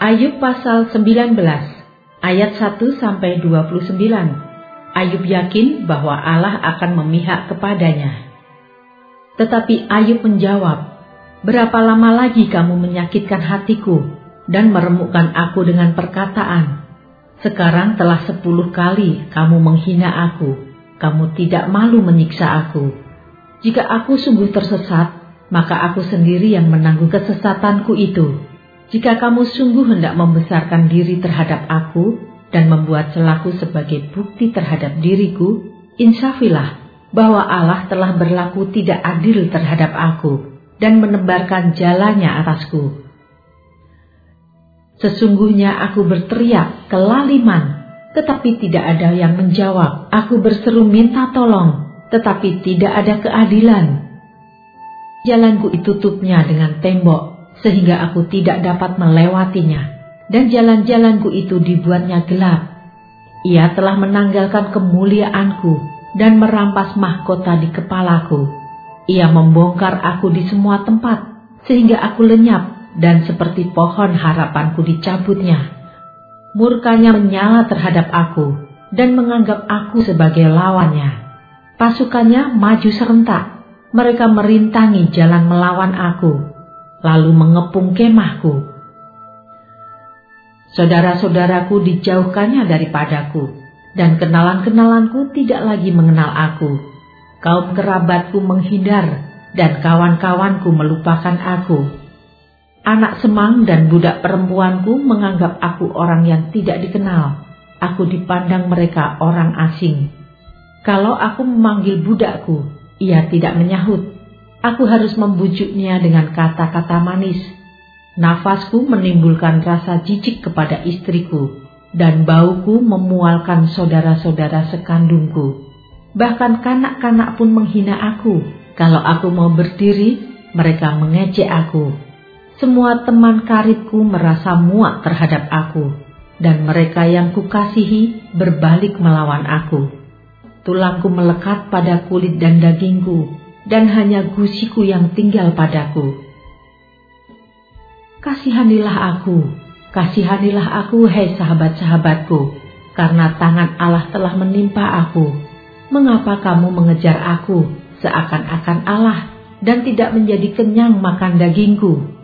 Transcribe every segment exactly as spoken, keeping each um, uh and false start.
Ayub pasal sembilan belas, ayat satu sampai dua puluh sembilan. Ayub yakin bahwa Allah akan memihak kepadanya. Tetapi Ayub menjawab, "Berapa lama lagi kamu menyakitkan hatiku dan meremukkan aku dengan perkataan? Sekarang telah sepuluh kali kamu menghina aku, kamu tidak malu menyiksa aku. Jika aku sungguh tersesat, maka aku sendiri yang menanggung kesesatanku itu. Jika kamu sungguh hendak membesarkan diri terhadap aku dan membuat celaku sebagai bukti terhadap diriku, insafilah bahwa Allah telah berlaku tidak adil terhadap aku dan menebarkan jalannya atasku. Sesungguhnya aku berteriak kelaliman, tetapi tidak ada yang menjawab. Aku berseru minta tolong, tetapi tidak ada keadilan. Jalanku ditutupnya dengan tembok, sehingga aku tidak dapat melewatinya, dan jalan-jalanku itu dibuatnya gelap. Ia telah menanggalkan kemuliaanku dan merampas mahkota di kepalaku. Ia membongkar aku di semua tempat, sehingga aku lenyap, dan seperti pohon harapanku dicabutnya. Murkanya menyala terhadap aku, dan menganggap aku sebagai lawannya. Pasukannya maju serentak, mereka merintangi jalan melawan aku, lalu mengepung kemahku. Saudara-saudaraku dijauhkannya daripadaku, dan kenalan-kenalanku tidak lagi mengenal aku. Kaum kerabatku menghindar, dan kawan-kawanku melupakan aku. Anak semang dan budak perempuanku menganggap aku orang yang tidak dikenal. Aku dipandang mereka orang asing. Kalau aku memanggil budakku, ia tidak menyahut. Aku harus membujuknya dengan kata-kata manis. Nafasku menimbulkan rasa jijik kepada istriku, dan bauku memualkan saudara-saudara sekandungku. Bahkan kanak-kanak pun menghina aku. Kalau aku mau berdiri, mereka mengejek aku. Semua teman karibku merasa muak terhadap aku, dan mereka yang kukasihi berbalik melawan aku. Tulangku melekat pada kulit dan dagingku, dan hanya gusiku yang tinggal padaku. Kasihanilah aku, kasihanilah aku, hai sahabat-sahabatku, karena tangan Allah telah menimpa aku. Mengapa kamu mengejar aku seakan-akan Allah dan tidak menjadi kenyang makan dagingku?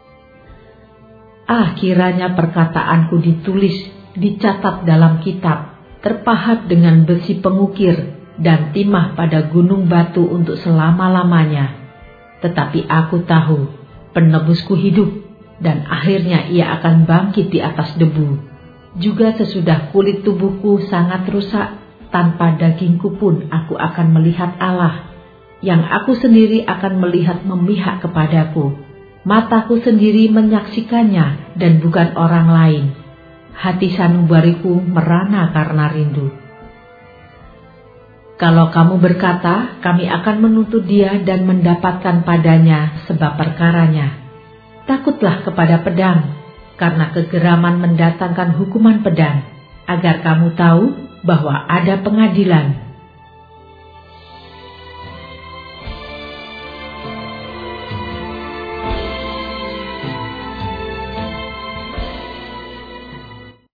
Ah, kiranya perkataanku ditulis, dicatat dalam kitab, terpahat dengan besi pengukir, dan timah pada gunung batu untuk selama-lamanya. Tetapi aku tahu, penebusku hidup, dan akhirnya ia akan bangkit di atas debu. Juga sesudah kulit tubuhku sangat rusak, tanpa dagingku pun aku akan melihat Allah, yang aku sendiri akan melihat memihak kepadaku. Mataku sendiri menyaksikannya dan bukan orang lain. Hati sanubariku merana karena rindu. Kalau kamu berkata, kami akan menuntut dia dan mendapatkan padanya sebab perkaranya. Takutlah kepada pedang, karena kegeraman mendatangkan hukuman pedang, agar kamu tahu bahwa ada pengadilan.